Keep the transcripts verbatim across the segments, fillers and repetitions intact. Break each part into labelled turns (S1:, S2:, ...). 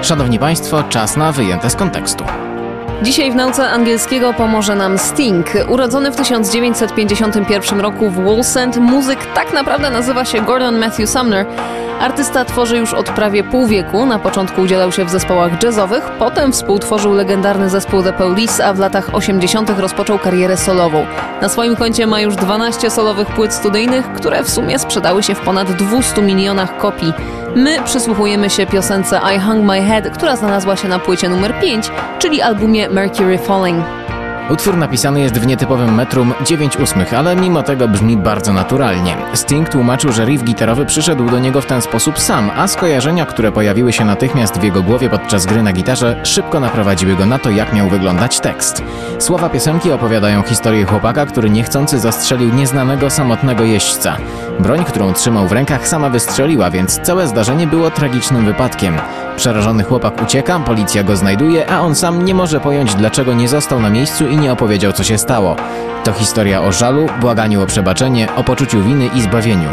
S1: Szanowni Państwo, czas na wyjęte z kontekstu.
S2: Dzisiaj w nauce angielskiego pomoże nam Sting. Urodzony w tysiąc dziewięćset pięćdziesiątym pierwszym roku w Wallsend, muzyk tak naprawdę nazywa się Gordon Matthew Sumner. Artysta tworzy już od prawie pół wieku. Na początku udzielał się w zespołach jazzowych, potem współtworzył legendarny zespół The Police, a w latach osiemdziesiątych rozpoczął karierę solową. Na swoim koncie ma już dwanaście solowych płyt studyjnych, które w sumie sprzedały się w ponad dwustu milionach kopii. My przysłuchujemy się piosence I Hung My Head, która znalazła się na płycie numer pięć, czyli albumie Mercury Falling.
S1: Utwór napisany jest w nietypowym metrum dziewięć ósmych, ale mimo tego brzmi bardzo naturalnie. Sting tłumaczył, że riff gitarowy przyszedł do niego w ten sposób sam, a skojarzenia, które pojawiły się natychmiast w jego głowie podczas gry na gitarze, szybko naprowadziły go na to, jak miał wyglądać tekst. Słowa piosenki opowiadają historię chłopaka, który niechcący zastrzelił nieznanego, samotnego jeźdźca. Broń, którą trzymał w rękach, sama wystrzeliła, więc całe zdarzenie było tragicznym wypadkiem. Przerażony chłopak ucieka, policja go znajduje, a on sam nie może pojąć, dlaczego nie został na miejscu i nie opowiedział, co się stało. To historia o żalu, błaganiu o przebaczenie, o poczuciu winy i zbawieniu.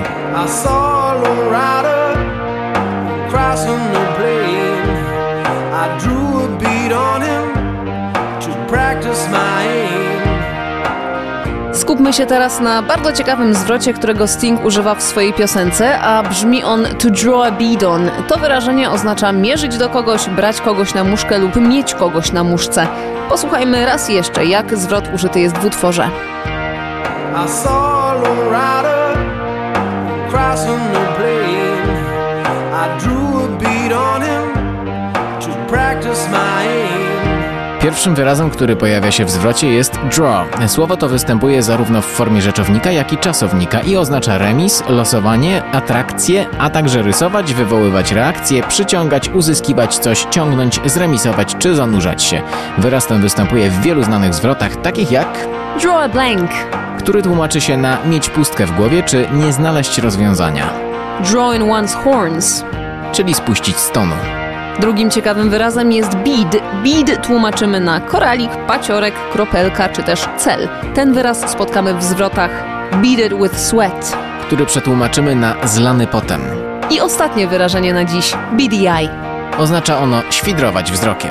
S2: Skupmy się teraz na bardzo ciekawym zwrocie, którego Sting używa w swojej piosence, a brzmi on to draw a bead on. To wyrażenie oznacza mierzyć do kogoś, brać kogoś na muszkę lub mieć kogoś na muszce. Posłuchajmy raz jeszcze, jak zwrot użyty jest w utworze. I saw a lone rider crossing the plain. I drew a bead on him to practice my aim. Pierwszym wyrazem, który pojawia się w zwrocie, jest draw. Słowo to występuje zarówno w formie rzeczownika, jak i czasownika i oznacza remis, losowanie, atrakcję, a także rysować, wywoływać reakcję, przyciągać, uzyskiwać coś, ciągnąć, zremisować czy zanurzać się. Wyraz ten występuje w wielu znanych zwrotach, takich jak draw a blank,
S1: który tłumaczy się na mieć pustkę w głowie czy nie znaleźć rozwiązania.
S2: Draw in one's horns,
S1: czyli spuścić z tonu.
S2: Drugim ciekawym wyrazem jest bead. Bead tłumaczymy na koralik, paciorek, kropelka czy też cel. Ten wyraz spotkamy w zwrotach beaded with sweat,
S1: który przetłumaczymy na zlany potem.
S2: I ostatnie wyrażenie na dziś, beady eye.
S1: Oznacza ono świdrować wzrokiem.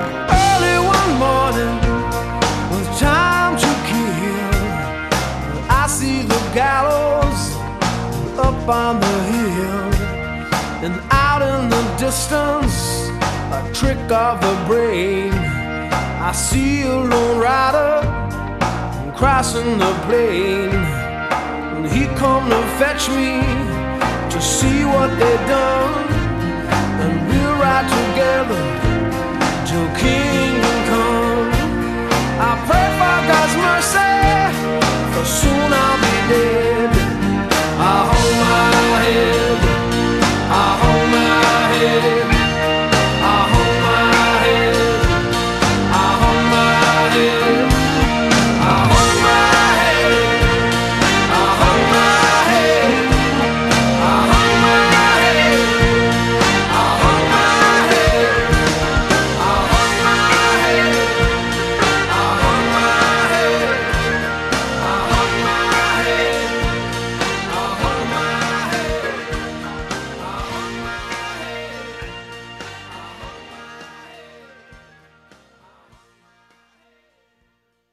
S3: A trick of the brain. I see a lone rider crossing the plain, and he come to fetch me to see what they done, and we'll ride together till kingdom come. I pray for God's mercy, for soon I'll be